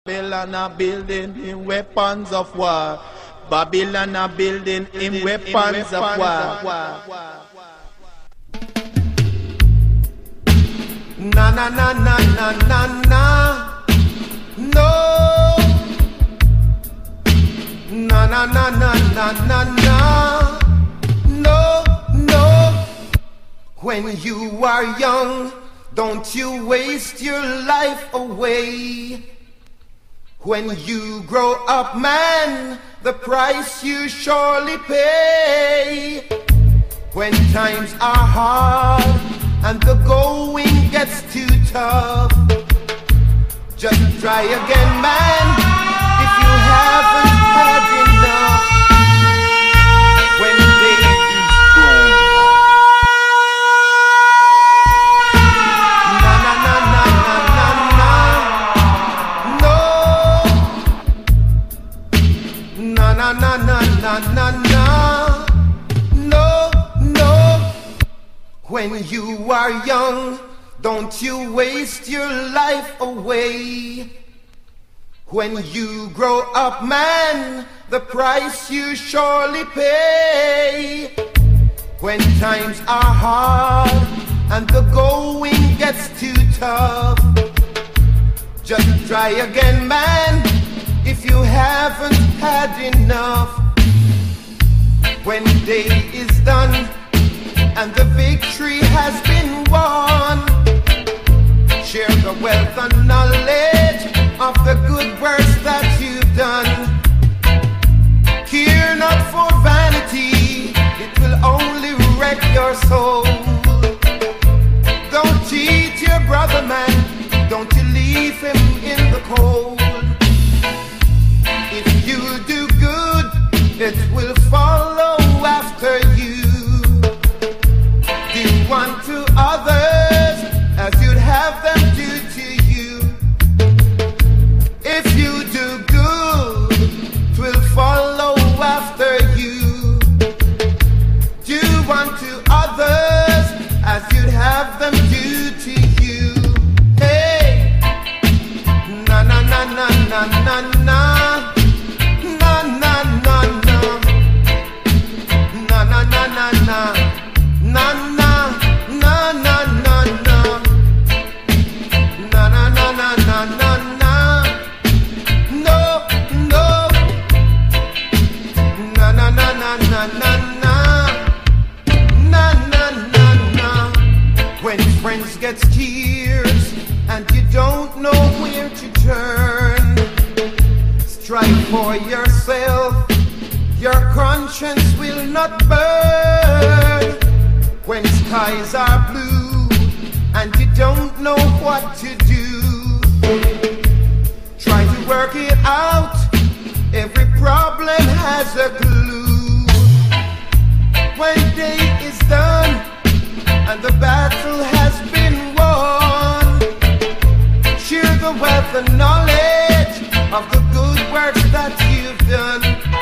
Babylon a building in weapons of war. Babylon a building in weapons of war. Na na na na na na na. No. Na na na na na na na. No, no. When you are young, don't you waste your life away. When you grow up, man, the price you surely pay. When times are hard and the going gets too tough, just try again, man, if you haven't had enough. When days na na na na, no, no. When you are young, don't you waste your life away. When you grow up, man, the price you surely pay. When times are hard and the going gets too tough, just try again, man, if you haven't had enough. When day is done and the victory has been won, share the wealth and knowledge of the good works that you've done. Care not for vanity, it will only wreck your soul. Don't cheat your brother, man, don't you leave him in the cold. If you do good, it will follow after you. Do unto others as you'd have them do to you. If you do good, it will follow after you. Do unto others as you'd have them do to you. Hey, na na na na na na na. Na na na na, na na na na na, na na na na na na, na na na na na na na, no no, na na na na na na na, na na na na. When friends get scarce and you don't know where to turn, strive for yourself, your conscience will not burn. When skies are blue and you don't know what to do, try to work it out, every problem has a clue. When day is done and the battle has been won, share the wealth and knowledge of the good works that you've done.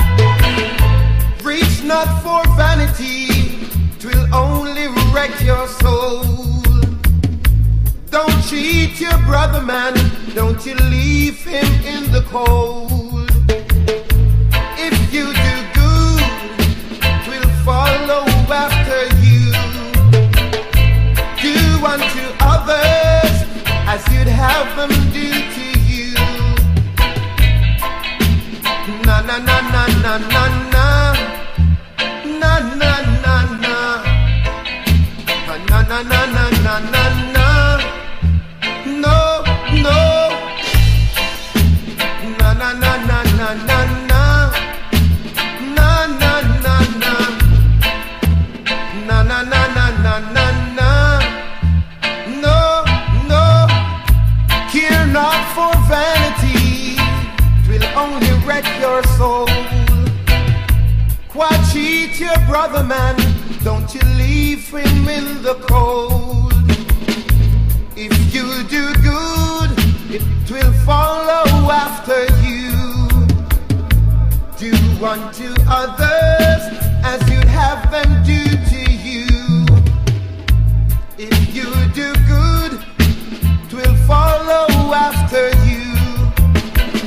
Reach not for vanity, 'twill only wreck your soul. Don't cheat your brother, man, don't you leave him in the cold. If you do good, 'twill follow after you. Do unto others as you'd have them do to you. Na na na na na na na, na na na na, na na na na na na na, no no, na na na na na na na, na na na na, na na na na na na na, no no. Care not for vanity, will only wreck your soul. Why cheat your brother, man, don't you leave him in the cold. If you do good, it will follow after you. Do unto others as you'd have them do to you. If you do good, it will follow after you.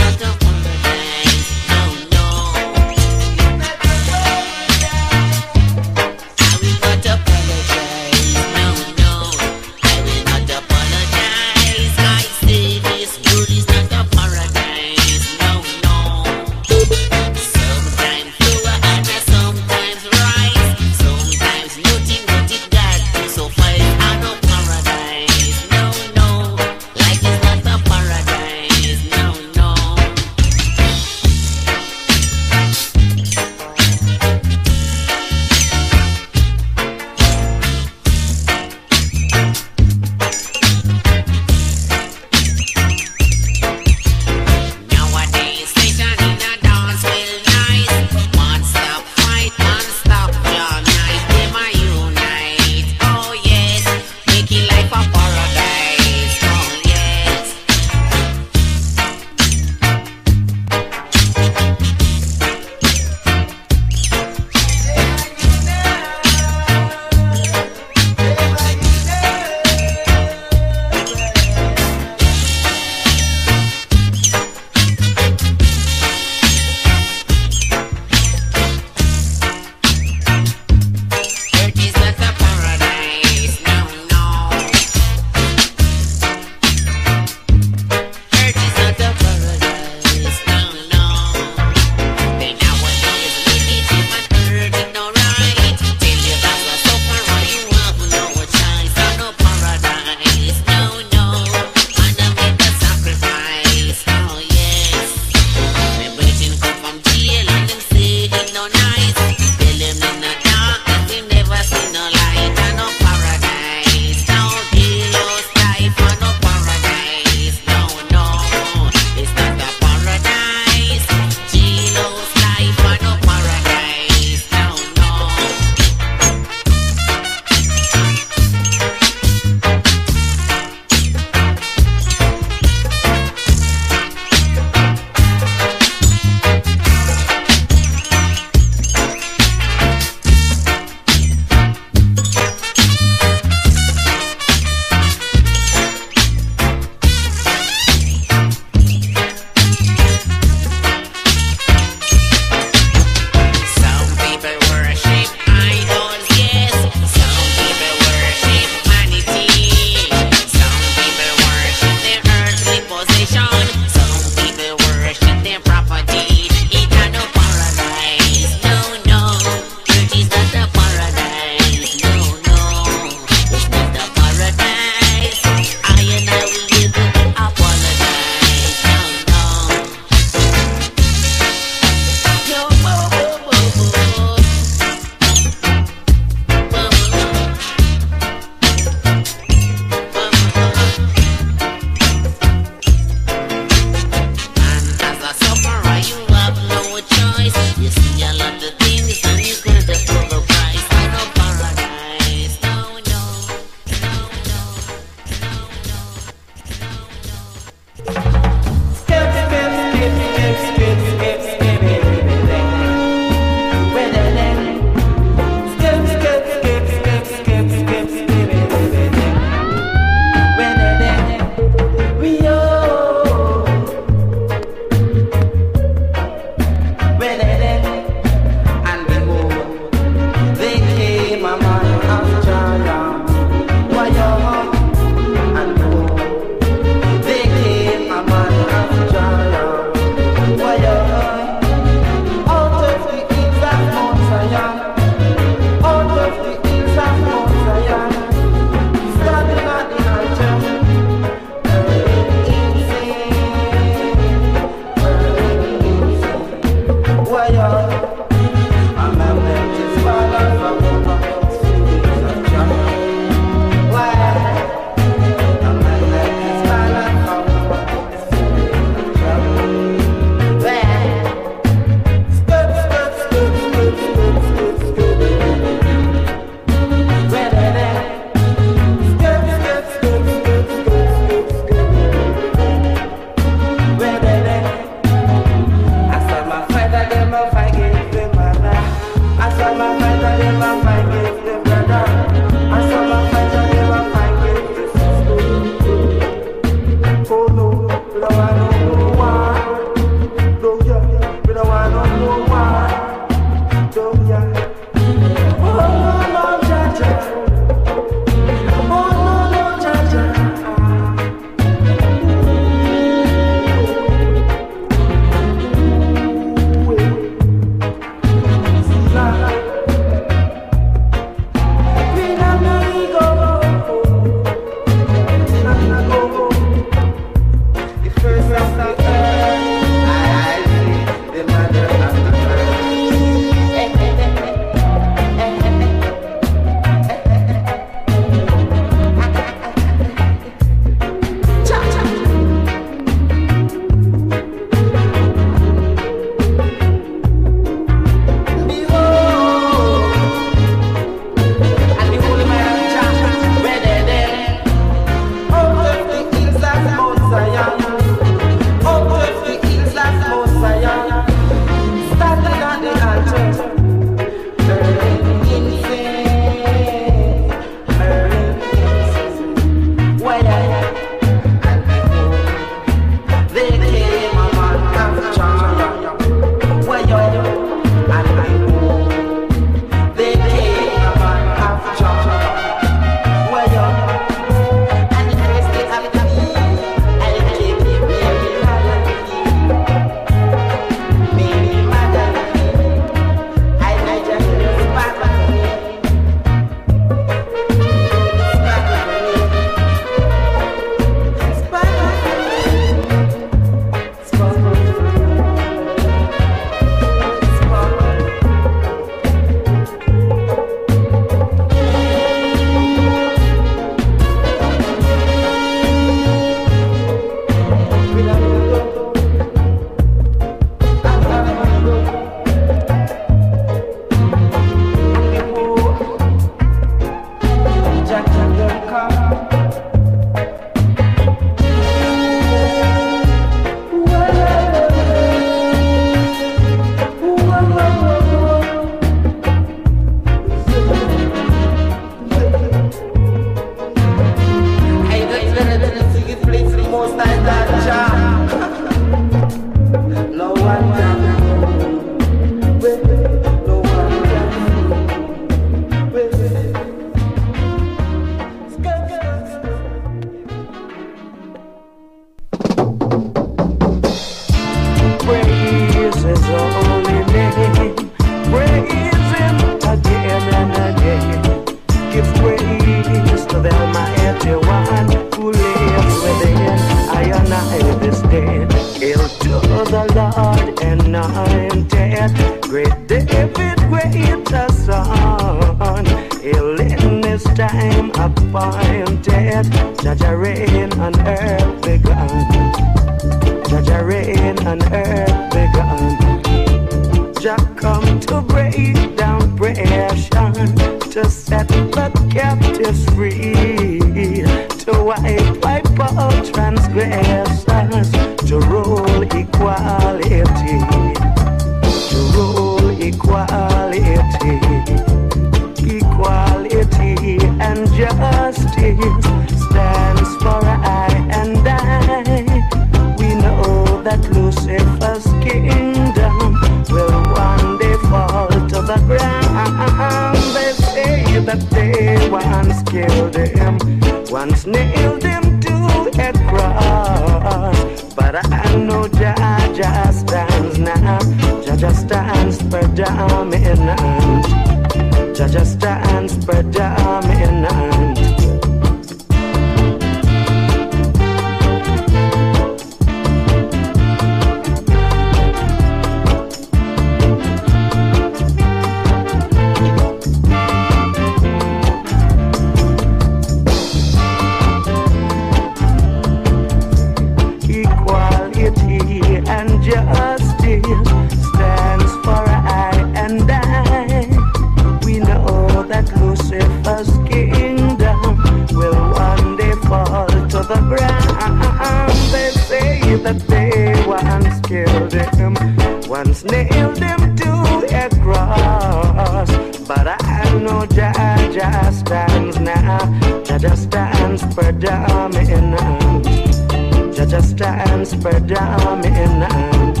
nailed him to a cross. But I know Jah stands now. Jah stands predominant. Jah stands predominant.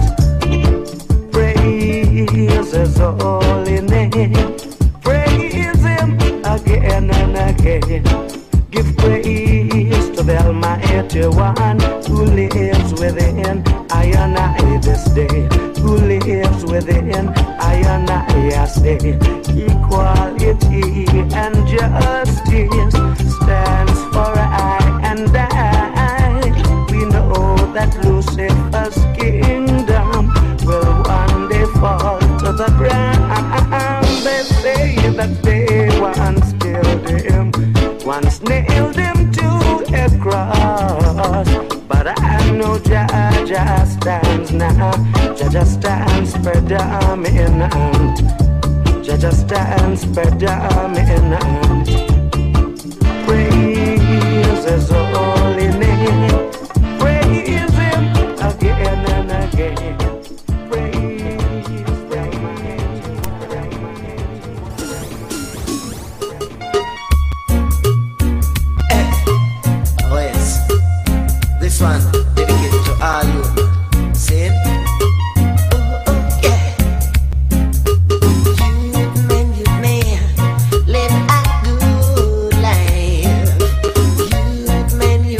Praise His holy name. Praise Him again and again. Give praise to the Almighty One who lives within I and I this day. Who lives within I and I say. Equality and justice stands for I and I. We know that Lucifer's kingdom will one day fall to the ground. They say that they once killed him, once nailed him to a cross. But I know Jah stands now. Jah stands predominant. Jah stands predominant. Praise His holy name. Praise Him again and again. Oh yes, this one dedicated to all you. Say it. Live a good life. Youth men,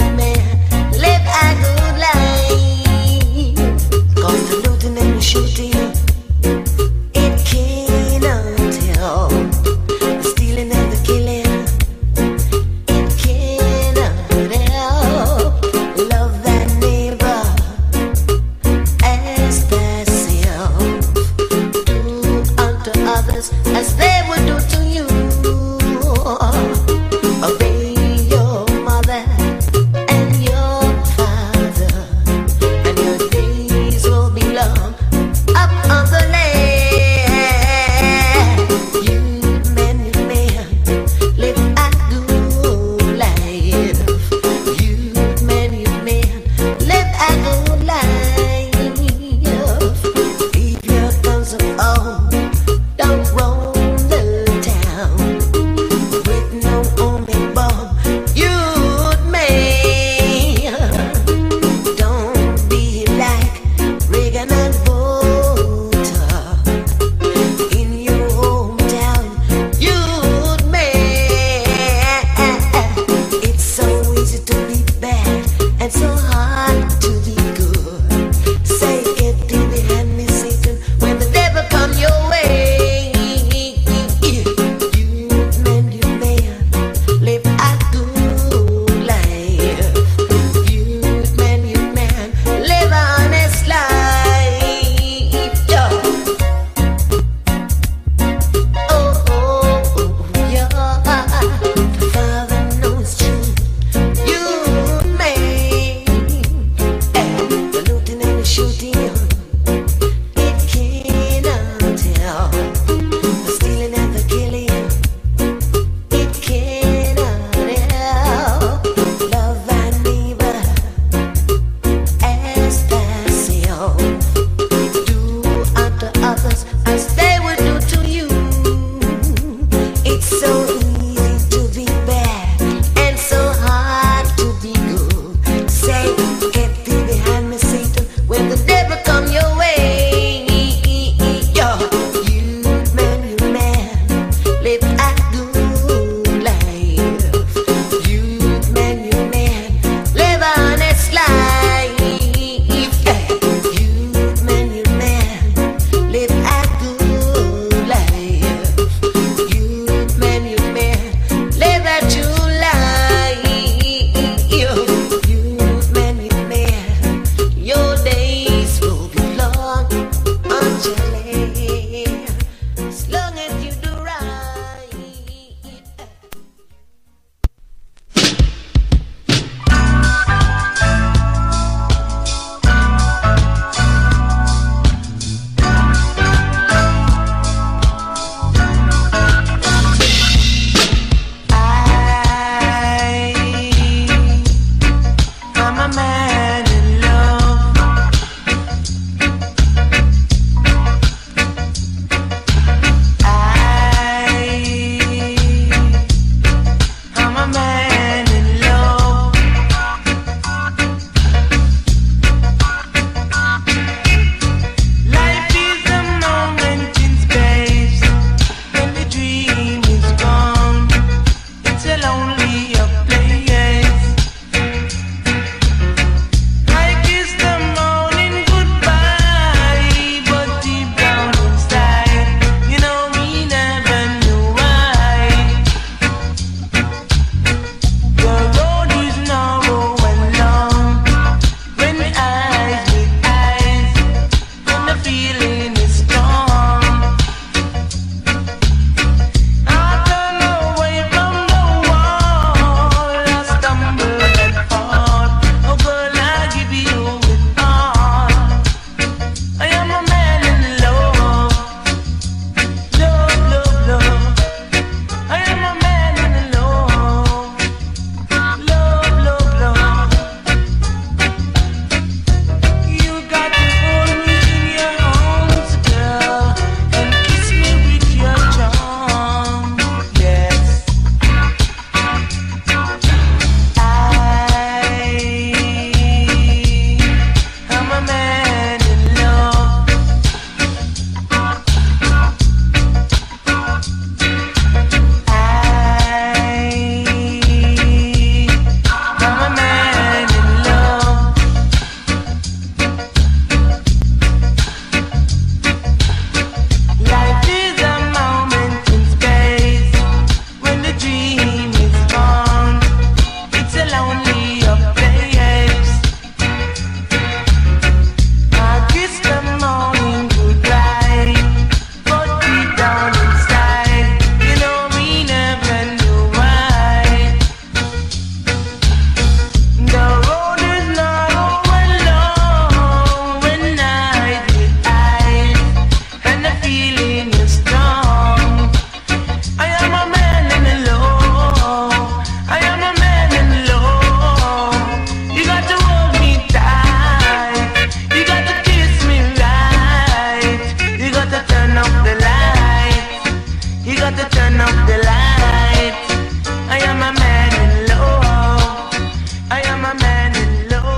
feeling is strong. I am a man in the law. I am a man in the law. You got to hold me tight. You got to kiss me right. You got to turn off the light. You got to turn off the light. I am a man in law. I am a man in law.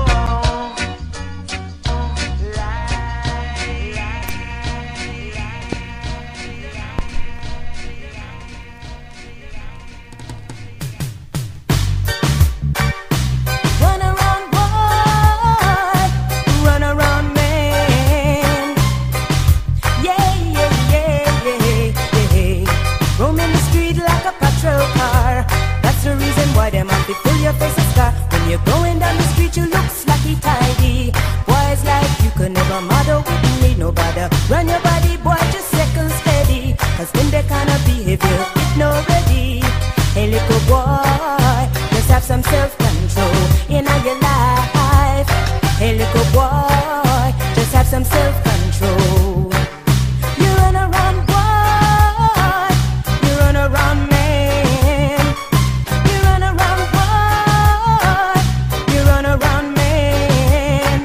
Run around, boy, run around, man. Yeah, yeah, yeah, yeah, yeah. Roaming the street like a patrol car. That's the reason why them have to pull your face a scar. When you're going down the street, you look slacky tidy. Boys like you could never mother with me, no bother. Run your body, boy, just second steady. Cause in that kind of behavior, it's no ready. Hey, little boy, just have some self-control in your life. Hey, little boy, just have some self-control. You run around, boy, you run around, man. You run around, boy, you run around, man.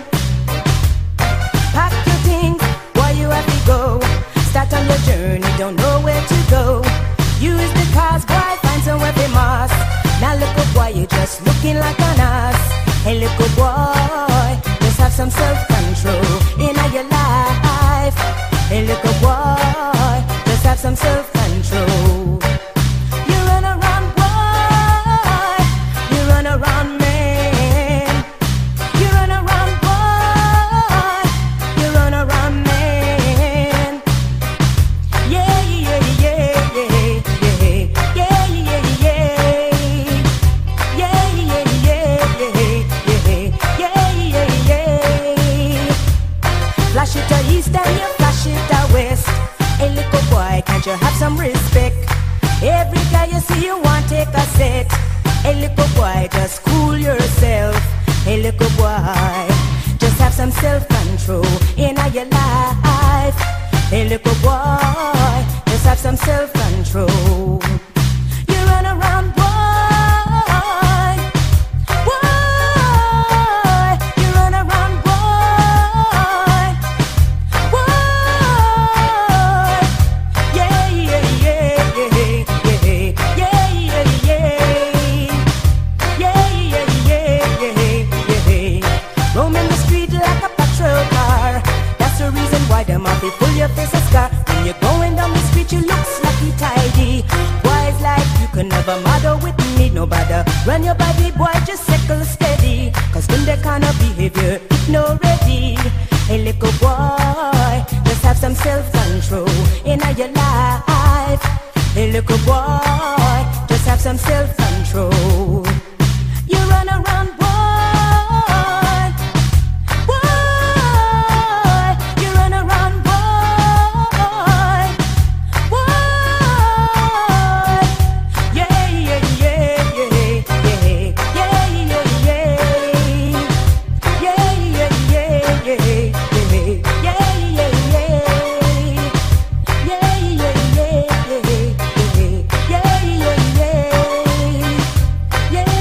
Pack your things, boy, you have to go. Start on your journey, don't know where to go. Use the cars, boy, find somewhere famous. Now look up, boy, you just looking like an ass. Hey, little boy, just have some self-control in your life. Hey, little boy, just have some self-control. You run around, boy, you run around, man. You run around, boy, you run around, man. Yeah, yeah, yeah, yeah, yeah, yeah, yeah, yeah. Yeah, yeah, yeah, yeah, yeah, yeah, yeah. Flash it to east and you flash it to west. Hey, little boy, can't you have some respect? Every guy you see you want take a set. Hey, little boy, just cool yourself. Hey, little boy, just have some self-control in your life. Hey, little boy, just have some self-control. You run around, boy. You run around, boy. Yeah, yeah, yeah, yeah, yeah, yeah, yeah, yeah. Yeah, yeah, yeah, yeah, yeah. Roaming the street like a patrol car. That's the reason why them have to pull your face a scar. When you're going down the street, you look slacky tidy. Boys like you can never mother with me, no bother. Run your body, boy, just settle steady. Cause in that kind of behavior, it's no ready. Hey, little boy, just have some self-control in your life. Hey, little boy, just have some self-control. You run around, boy. You run around, boy. Yeah, yeah, yeah, yeah, yeah, yeah, yeah, yeah. Yeah, yeah, yeah, yeah, yeah, yeah, yeah, yeah. Yeah, yeah, yeah, yeah, yeah, yeah, yeah, yeah.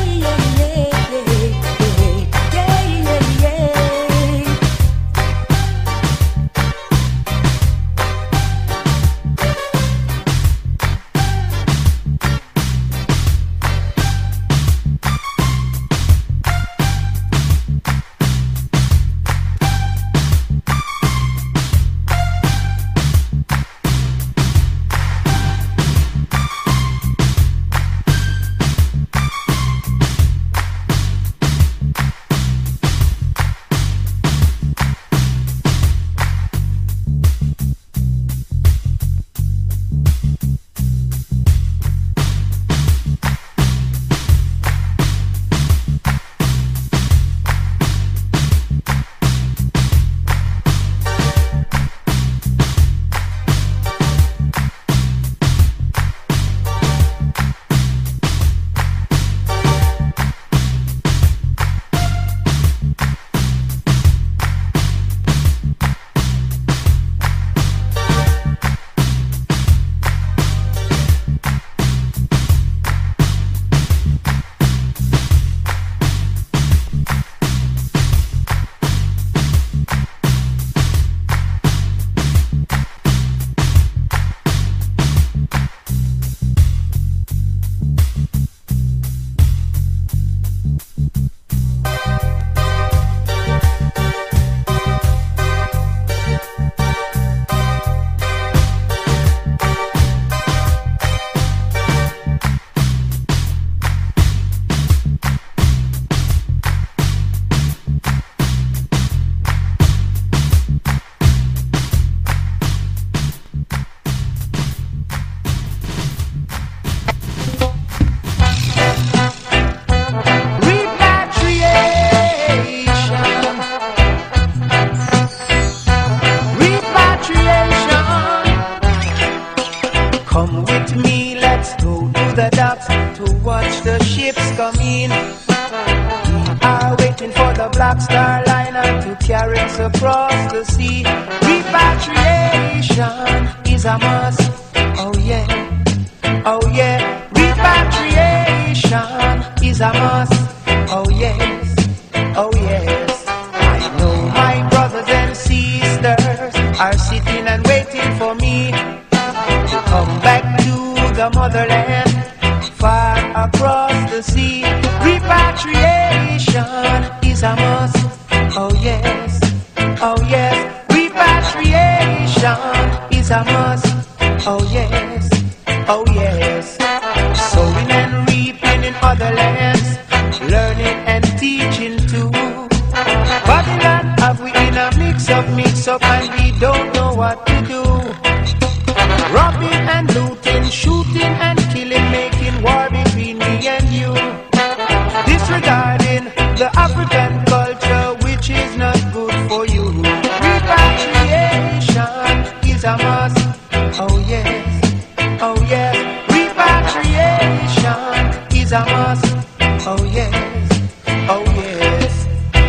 ships come in. We are waiting for the Black Star Liner to carry us across the sea. Repatriation is a must. Oh yeah, oh yeah. Repatriation is a must. Oh yes, oh yes. I know my brothers and sisters are sitting and waiting for me to come back to the motherland, far across the sea. Repatriation is a must. Oh yes, oh yes. Repatriation is a must. Oh yes, oh yes. Sowing and reaping in other lands, learning and teaching too. Babylon have we in a mix up, and we don't know what to do. Robbing and looting, shooting and killing, making war between me and you. Disregarding the African culture, which is not good for you. Repatriation is a must. Oh yes, oh yes. Repatriation is a must. Oh yes, oh yes.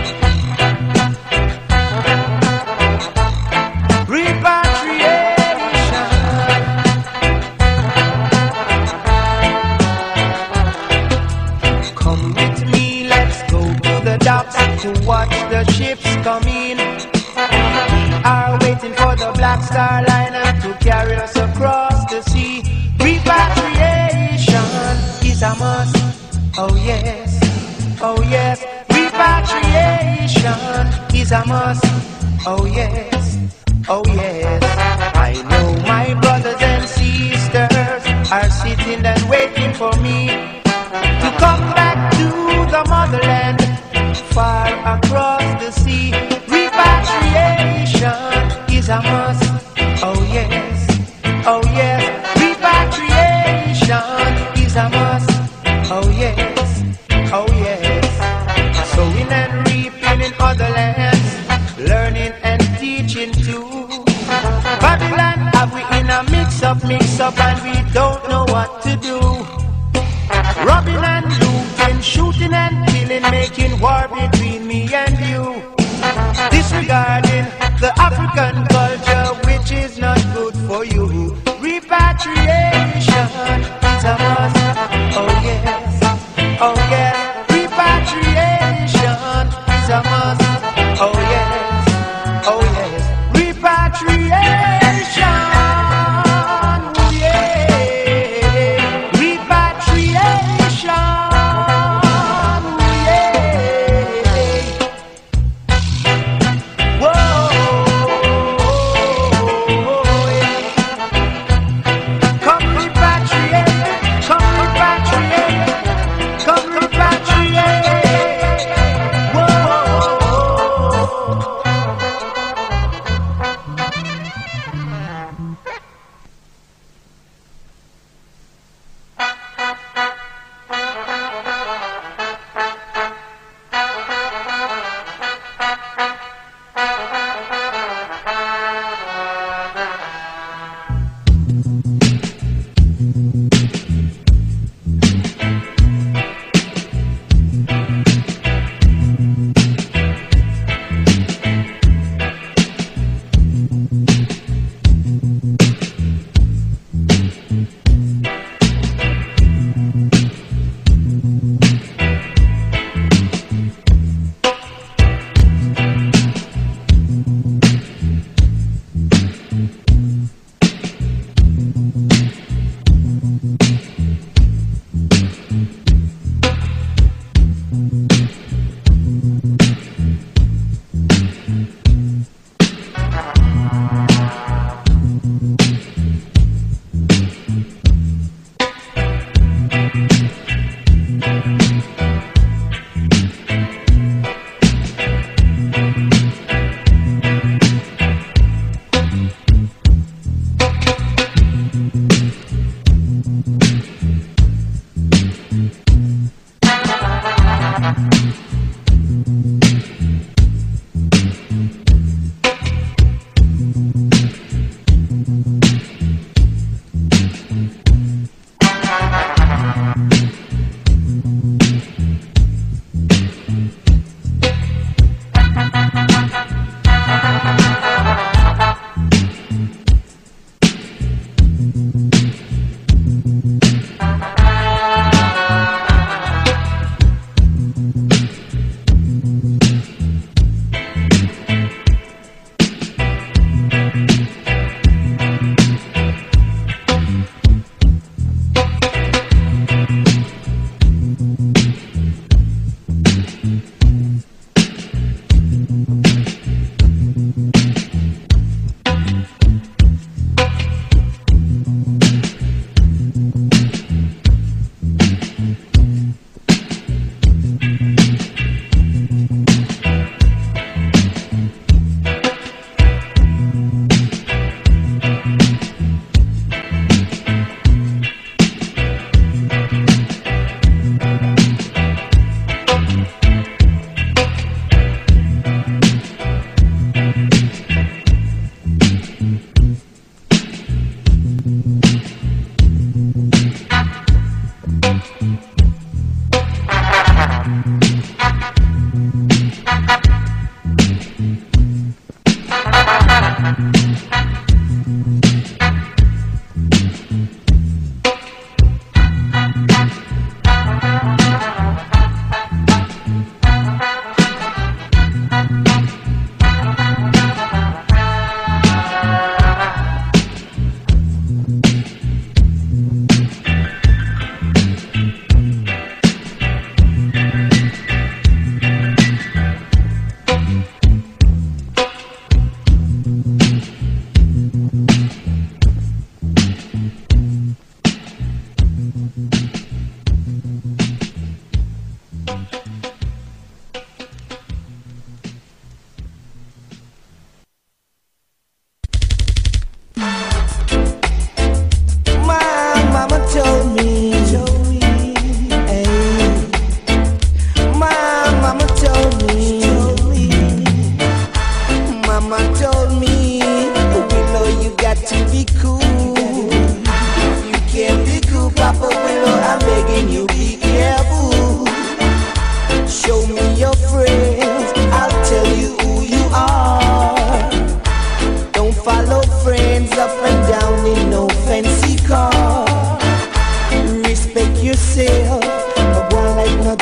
Repatriation. Come with me, let's go to the docks to watch the ships come in. We are waiting for the Black Star Liner to carry us across the sea. Repatriation is a must. Oh yes, oh yes. Repatriation is a must. Oh yes, oh yes. I know my brothers and sisters are sitting and waiting for me to come back to the motherland, far across the sea. Repatriation is a must. Oh yes, oh yes. Repatriation is a must. Oh yes, oh yes. Sowing and reaping in other lands, learning and teaching too. Babylon have we in a mix up, and we don't know what to do. Robbing and looting, shooting and killing, making war between me and you. Disregarding the African culture, which is not good for you. Repatriation is a must. Oh yes, oh yes. Repatriation is a must. Oh yes, oh yes. Repatriation, yeah. Repatriation, yeah. Whoa,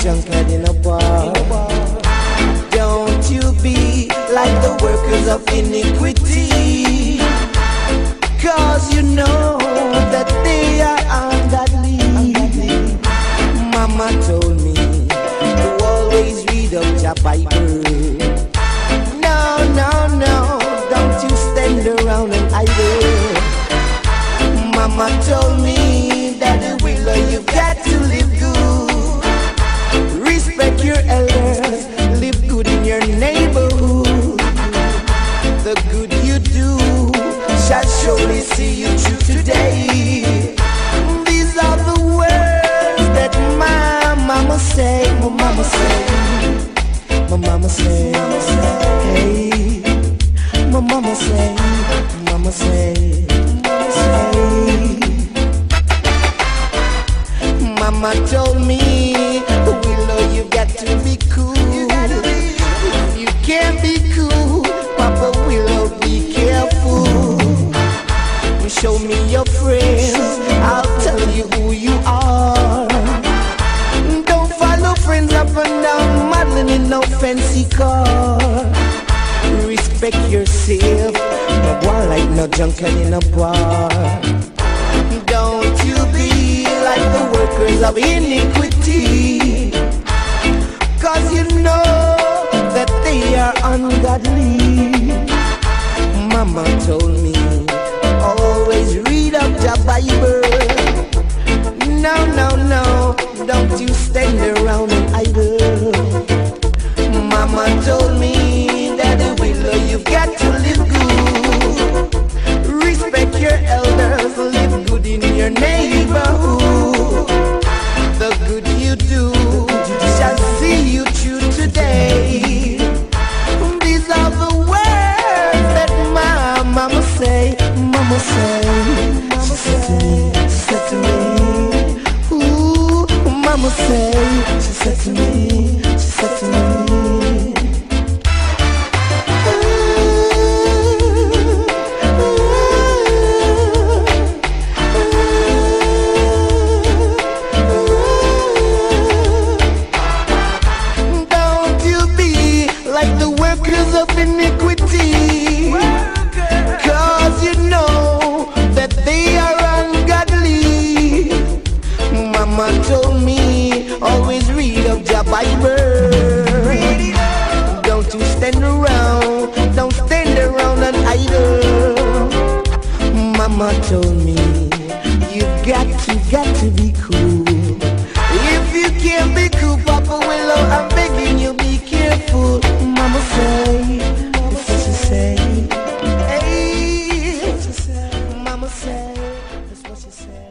drunkard in a bar. Don't you be like the workers of iniquity, 'cause you know that they are ungodly. Mama told me to always read up your Bible. No, no, no, don't you stand around and idle. Mama told me that Willow, you've got to live good. Respect your elders, live good in your neighborhood. The good you do shall surely see you through today. These are the words that my mama say, my mama say, my mama say, hey, my mama say, mama say, Mama told me, Willow, you got to be cool. You can't be cool, Papa Willow, be careful. Show me your friends, I'll tell you who you are. Don't follow friends up and down, modeling in no fancy car. Respect yourself, but one like no drunkard in a bar. Don't you be like the workers of iniquity, 'cause you know that they are ungodly. Mama told me, always read up the Bible. No, no, no, don't you stand around and idle. Mama told me that Willow, you've got to live good. Respect your elders, live good in your neighborhood. The good you do shall see you through today. These are the words that my mama say, mama say. She said to me, ooh, mama say. She said to me, she said to me. Of iniquity, 'cause you know that they are ungodly. Mama told me, always read of the Bible. Don't you stand around, don't stand around and idle. Mama told me, you've got to be cool. If you can't be cool, Papa Willow, I'm begging you, be careful. Mama say, that's what she say. Hey, Mama say, that's what she say.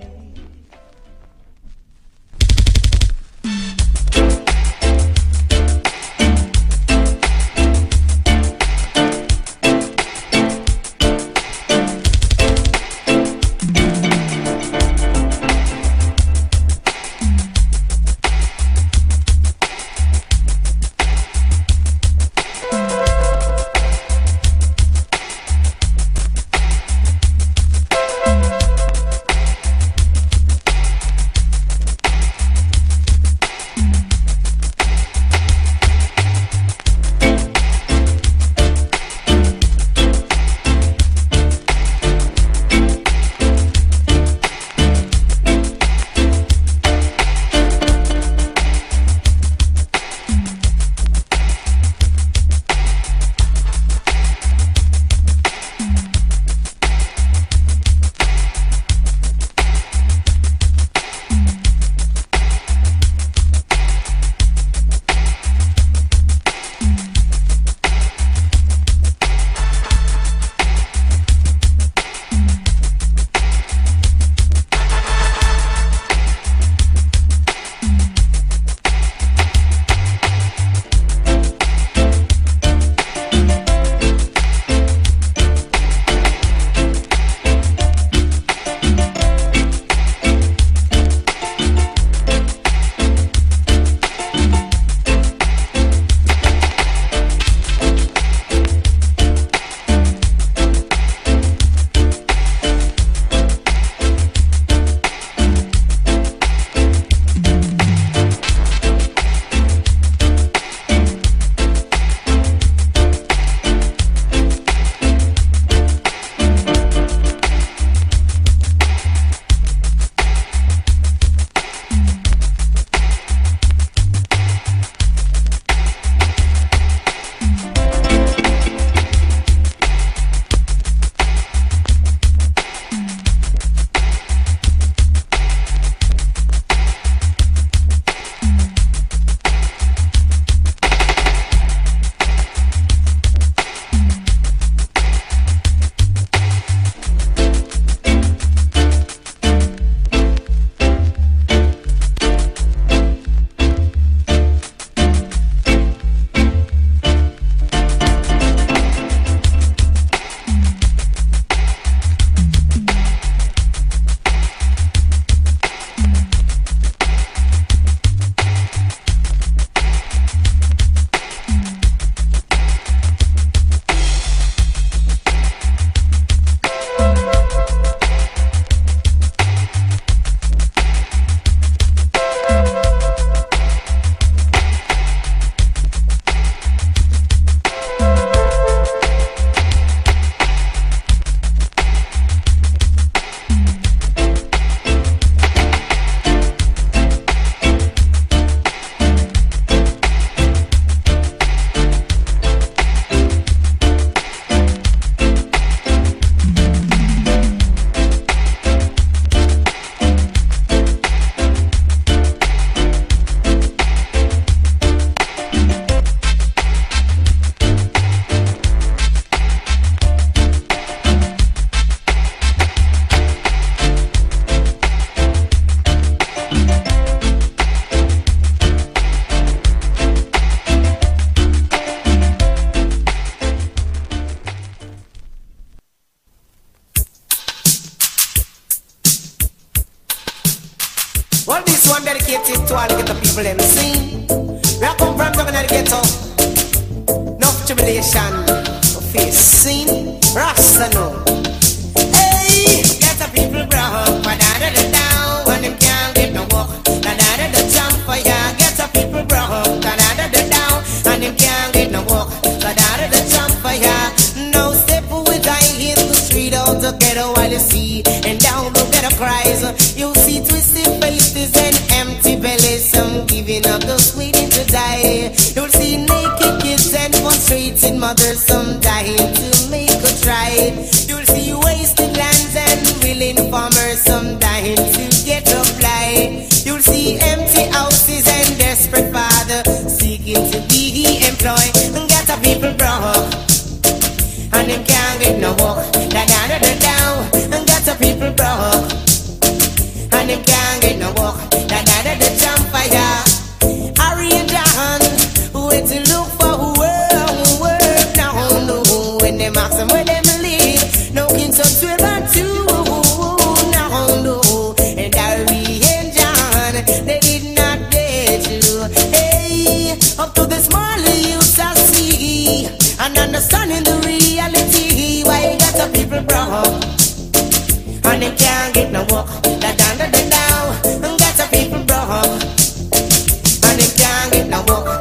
Well, this one dedicated to all the ghetto people in the scene. We are come from the ghetto. No tribulation, no face seen. Rasta no. Hey, ghetto people broke, but da-da-da-down. When them can't get no walk, da-da-da-da-jump for ya. Ghetto people broke, da-da-da-da-down. And them can't get no walk, da-da-da-da-jump for ya. No step with I in the street out the ghetto while you see. And down the ghetto cries, you see twisted faces and empty bellies. Some giving up the waiting to die. You'll see naked kids and frustrated mothers. Some dying to make a try. You'll see wasted lands and willing farmers. Some dying to get a fly. You'll see empty houses and desperate fathers seeking to be employed. Got a people broke and them can't get no walk. Da-da-da-da-down. Got a people broke and them can't get no walk. Da-da-da-da-jump fire. Harry and John went to look for work. Now no, when them ask them where them live, no kings of 12 and 2. Now no, and Harry and John, they did not dare to. Hey, up to the small youths I see, and understanding the reality. Why got the people broke and they can't get no walk. Da-da-da-da-down. Got the people broke and they can't get no walk.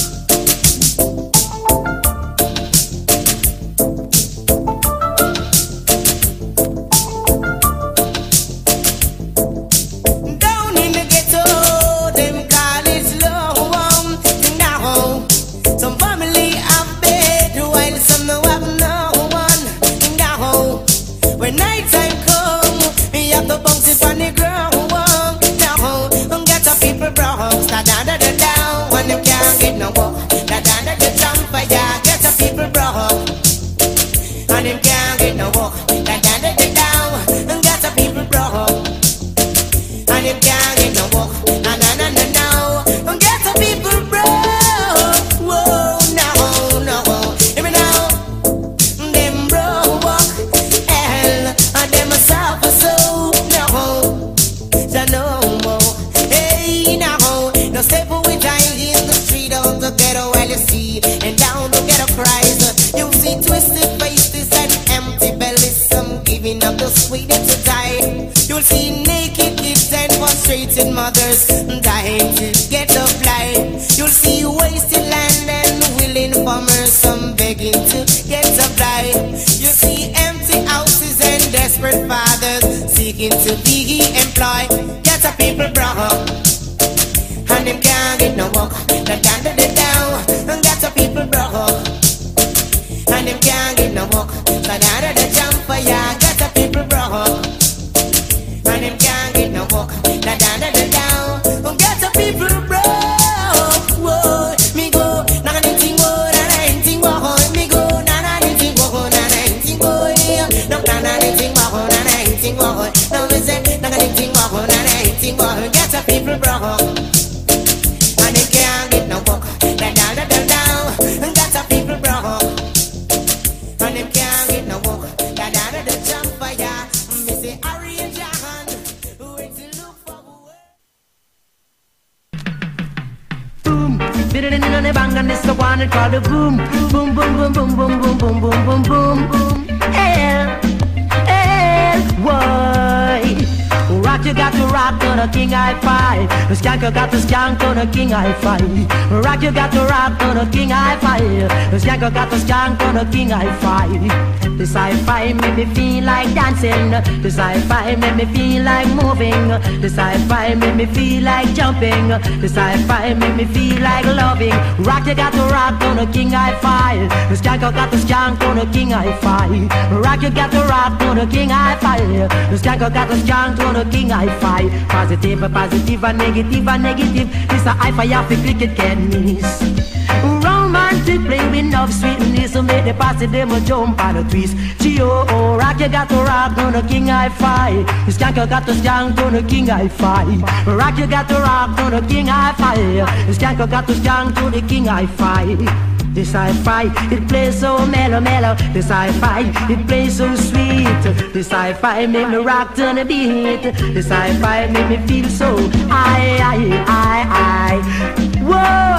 Down in the ghetto, them call it slow. Now, some family have bed while some no have no one. Now, when night time come, you have to bounce it on the ground. Now, get the people broke, da-da-da-da-down. When them can't get no walk, da-da-da-da-jump for ya. Get the people broke and them can't get no walk, da-da-da-da-down. Get the people broke and them can't get no walk, na-na-na-na-no. Get the people broke, whoa, no. Hear me now. Them broke, hell, and them suffer so, no. So no more. Hey, now, no step with I in the street of the ghetto while you see, and down the ghetto cries. You see twisted faces and empty bellies. Some giving up the sweet to die. You'll see naked kids and frustrated mothers dying to get a fly. You'll see wasted land and willing farmers. Some begging to get a fly. You'll see empty houses and desperate fathers seeking to be employed. Get a people broke and them can't get no walk. Da-da-da-da-down. Got a people broke and them can't get no walk. Da-da-da-da-jump for ya. Got a people broke and them can't get no walk. Da-da-da-da-down. Got a people broke. Whoa, me go, na-na-ding-ting, whoa, na-na-ding-ting, whoa, me go, na-na-ding-ting, whoa, na-na-ding-ting, whoa, no, na-na-ding-ting, whoa, na-na-ding-ting, whoa, no, me say, na-na-ding-ting, whoa, na-na-ding-ting, whoa. Got a people broke and they can't get no walk. Da-da-da-da-down. Got a people broke and them can't get no walk. Da-da-da-da-jump for ya. Me say Harry and John wait to look for Boom, fit it in on the bang and this the one that call the boom. Boom, boom, boom, boom, boom, boom, boom, boom, boom, boom, boom. Why? Rock you got to rock on a king hi-fi. Skank you got to skank on a king hi-fi. Rock you got to rock on a king hi-fi. Skank you got to skank on a king hi-fi. This hi-fi make me feel like dancing. This hi-fi make me feel like moving. This hi-fi make me feel like jumping. This hi-fi make me feel like loving. Rock you got to rock on a king hi-fi. Skank you got to skank on a king hi-fi. Rock you got to rock on a king hi-fi. Skank you got to skank on a king hi-fi. Positive, positive, and negative. This a hi-fi off the cricket can miss. Romantic play with love sweetness. So make the positive them a jump on a twist. G.O.O. Rock you got to rock on a king hi-fi. Skank you got to skank on a king hi-fi. Rock you got to rock on a king hi-fi. Skank you got to skank on the king hi-fi. This hi-fi, it plays so mellow, mellow. This hi-fi, it plays so sweet. This hi-fi make me rock to the beat. This hi-fi make me feel so I. Whoa,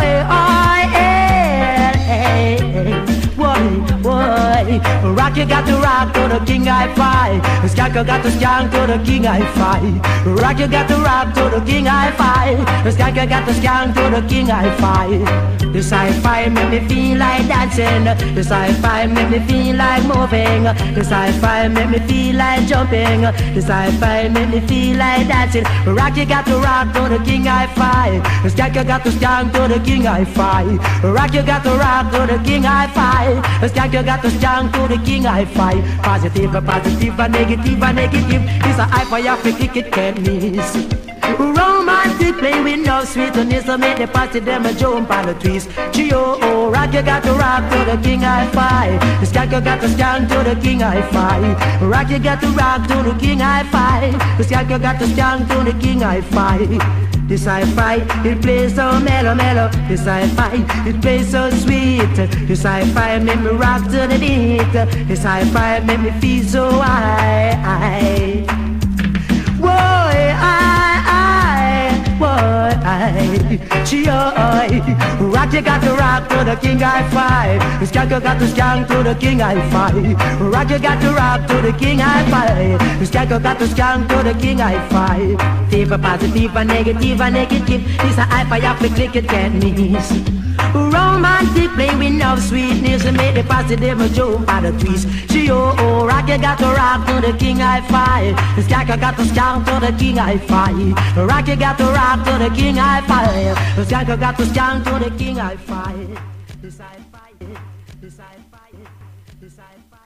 boy. Rock, you got to rock to the king hi-fi. Skank, you got to skank to the king hi-fi. Rock, you got to rock to the king hi-fi. Skank, you got to skank to the king hi-fi. This hi-fi make me feel like dancing. This hi-fi make me feel like moving. This hi-fi make me feel like jumping. This hi-fi make me feel like dancing. Rock, you got to rock to the king hi-fi. Skank, you got to skank to the king hi-fi. Rock, you got to rock to the king hi-fi. Skank, you got to skank to the king hi-fi. Positive, positive, negative, negative. This a hi-fi, you have to kick it, can't miss. Romantic play with no sweetness, so make the party them a jump on the twist. G.O.O. Rock, you got to rock to the king hi-fi. Skank, you got to skank to the king hi-fi. Rock, you got to rock to the king hi-fi. Skank, you got to skank to the king hi-fi. This hi-fi, it plays so mellow, mellow. This hi-fi, it plays so sweet. This hi-fi make me rock to the beat. This hi-fi make me feel so high. Whoa, Rock, you got to rock to the king hi-fi. Skank, you got to skank to the king hi-fi. Rock, you got to rock to the king hi-fi. Skank, you got to skank to the king hi-fi. Favor, positive, negative, negative. This a hi-fi, you have to click it, can't miss. Romantic play with no sweetness and make the positive jump by the twist. G.O.O. Rock, you got to rock to the king hi-fi. Skank, you got to skank to the king hi-fi. Rock, you got to rock to the king hi-fi. Skank, you got to skank to the king hi-fi. This hi-fi, this hi-fi, this hi-fi.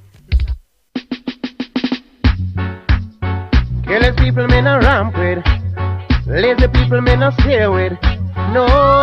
Careless people me no ramp with. Lazy people me no stay with. No.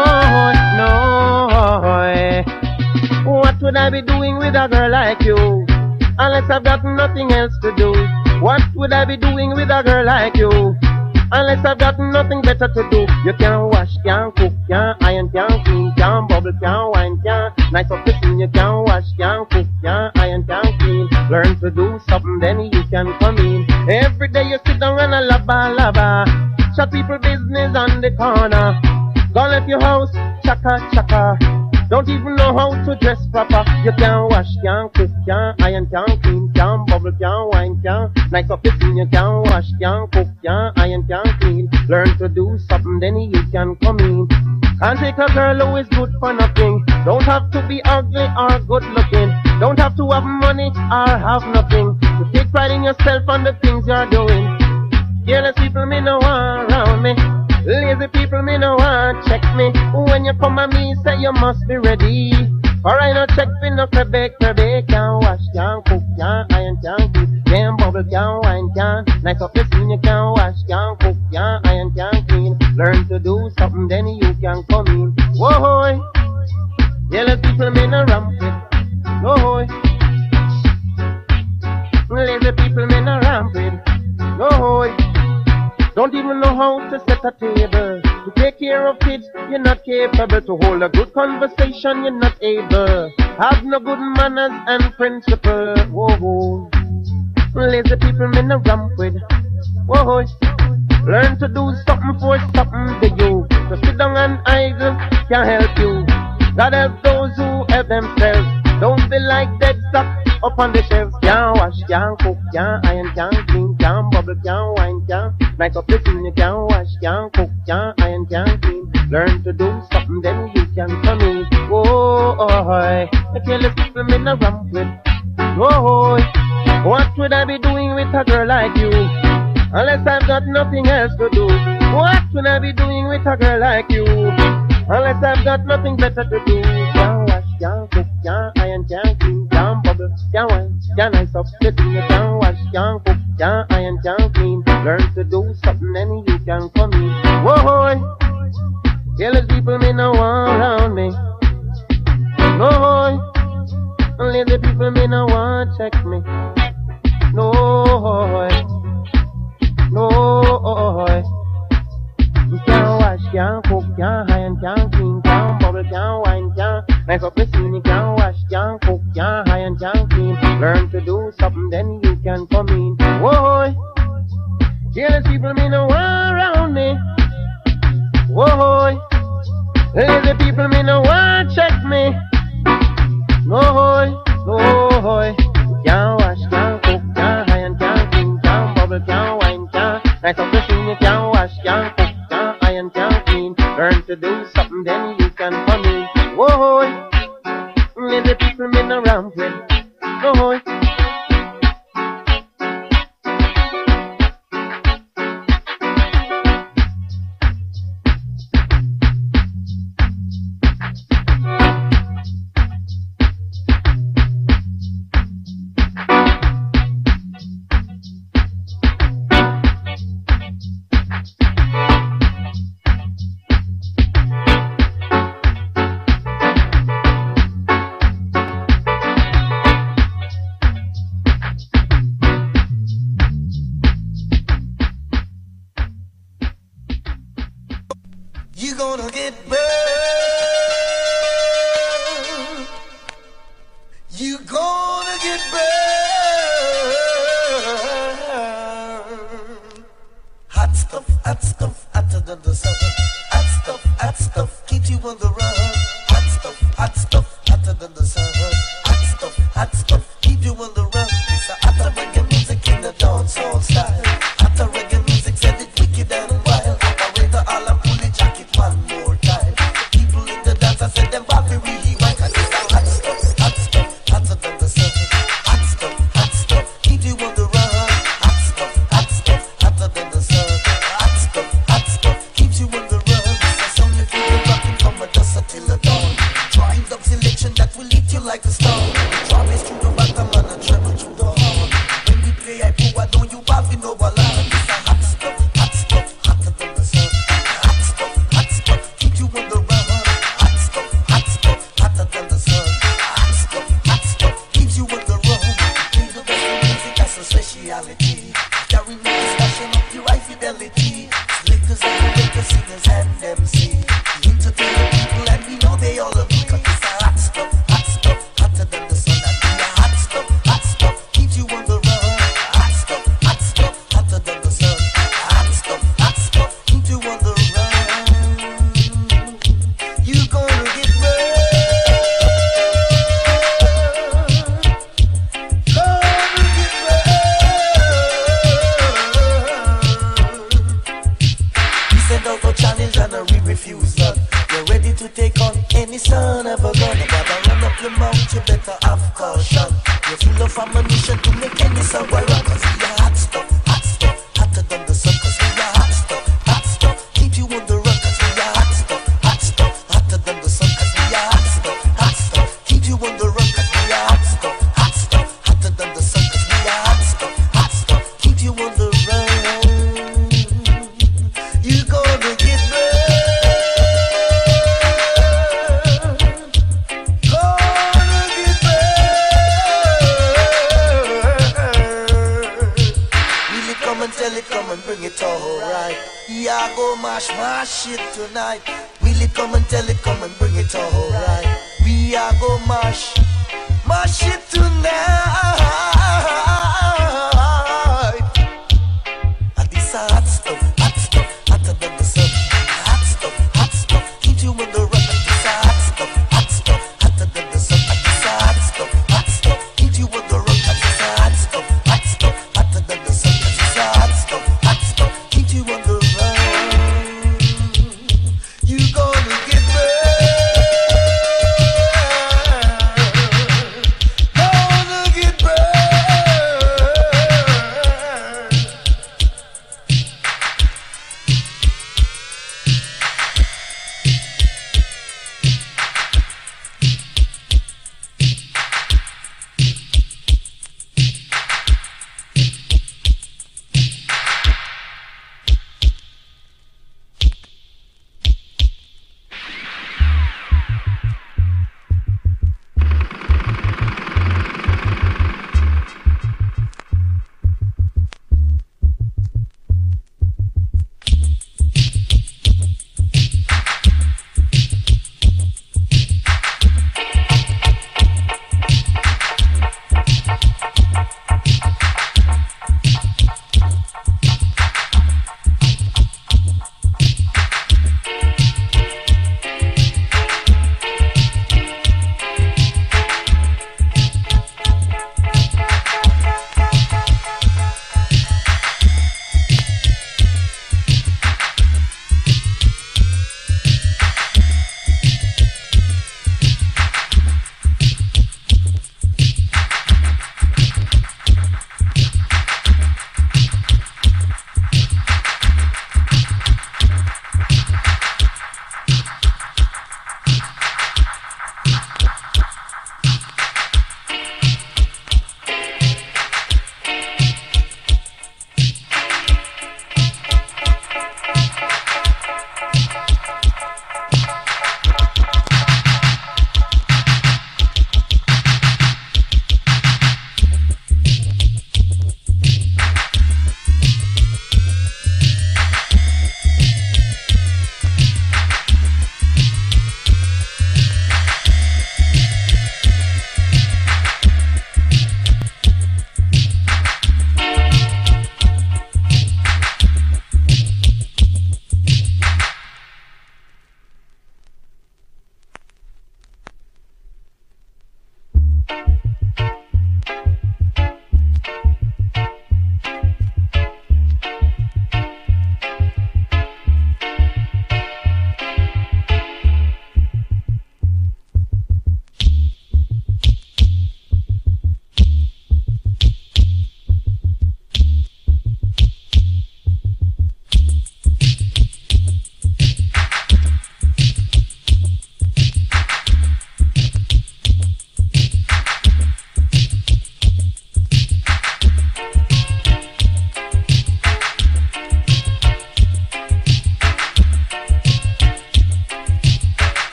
What would I be doing with a girl like you? Unless I've got nothing else to do. What would I be doing with a girl like you? Unless I've got nothing better to do. You can't wash, can't cook, can't iron, can't clean, can't bubble, can't wine, can't nice up the scene. You can't wash, can't cook, can't iron, can't clean. Learn to do something, then you can come in. Every day you sit down and a labba. Shut people business on the corner. Go left your house, chaka. Don't even know how to dress proper. You can't wash, can't cook, can't iron, can't clean, can't bubble, can't wine, can't nice up the scene. You can't wash, can't cook, can't iron, can't clean. Learn to do something, then you can come in. Can't take a girl who is good for nothing. Don't have to be ugly or good looking. Don't have to have money or have nothing. To take pride in yourself and the things you're doing. Careless people me no want around me. Lazy people me no want check me. When you come at me say you must be ready. For I no check me no Quebec. Can't wash, can't cook, can't iron, can't clean, can't bubble, can't wine, can't nice up the scene. You can't wash, can't cook, can't iron, can't clean. Learn to do something, then you can come in. Whoa, yellow people me no ramp it. Whoa, lazy people me no ramp it. Whoa, don't even know how to set a table. To take care of kids, you're not capable. To hold a good conversation, you're not able. Have no good manners and principle. Whoa. Lazy people me no ramp with. Whoa. Learn to do something for something to you. To sit down and idle can't help you. God help those who help themselves. Don't be like dead stock up on the shelves. Can't wash, can't cook, can't iron, can't clean, can't bubble, can't wine, can't nice up the scene. You can't wash, can't cook, can't iron, can't clean. Learn to do something, then you can come in. The careless people me no ramp with. What would I be doing with a girl like you? Unless I've got nothing else to do. What would I be doing with a girl like you? Unless I've got nothing better to do. Can't wash, can't cook, can't iron, can't clean, can't bubble, can't wine, can't nice up the thing. You can't wash, can't cook, can't iron, can't clean. Learn to do something, then you can come in. Whoa, careless people me no want around me. No, lazy people me no want check me. No. You can't wash, can't cook, can't iron, can't clean, can't bubble, can't wine, can't Nice up the scene, you can't wash, can't cook, can't iron, can't clean. Learn to do something, then you can come in. Whoa, jealous people me no want around me. Whoa, lazy people me no want check me. No, no, can't wash, can't cook, can't iron, can't clean, can't bubble, can't wine, can't. Nice up the scene, you can't wash, can't cook, can't iron, can't clean. Learn to do something, then you can come in. Whoa, lazy people me no ramp with. No. You gonna get burned. You gonna get burned. Hot stuff, hotter than the sun. Hot stuff, keep you on the run. Hot stuff, hotter than the sun. Hot stuff, keep you on the run. It's a hotter reggae music in the dancehall style. Hotter reggae music said it wicked and wild. Operator all and pull the jacket one more time. People in the dance I said them Bobby really white. Cause it's a hot stuff, hotter than the sun. Hot stuff, keep you on the run. Hot stuff, hotter than the sun. Hot stuff, keeps you on the run. It's a song if you can rock it from a dusk till the dawn. Wind up selection that will hit you like a stone. Travis through the bottom and a treble through the horn. When we play I put what don't you Bobby no alarm. It's a hot stuff, hotter than the sun. Hot stuff, keep you on the run. Hot stuff, hotter than the sun. Hot stuff, keeps you on the run. Play the best music, that's a speciality. Carry me discussion of the right fidelity. Selectors and directors, singers and MC. Entertain the people and we know they all agree. Cause it's a hot stuff, hotter than the sun. And be a hot stuff, keeps you on the run. Hot stuff, hotter than the sun. Hot stuff, keeps you on the run. You gonna get burned. Gonna get burned. We send out a challenge and we refuse none. You're ready to take on any son ever gonna. Gotta run up your mouth, you better have caution. You're full of ammunition to make any sound why run. Cause we are hot stuff, hotter than the sun. Cause we are hot stuff, keep you on the run. Cause we are hot stuff, hotter than the sun. Cause we are hot stuff, keep you on the run. Cause we are hot stuff, hotter than the sun. Cause we are hot stuff, keep you on the run. You gonna get burned. Gonna get burned. Will it come and tell it, come and bring it all right. Yeah, go mash my shit tonight. Will it come and tell it, come and bring it all right. We are go mash my shit tonight. And this a hot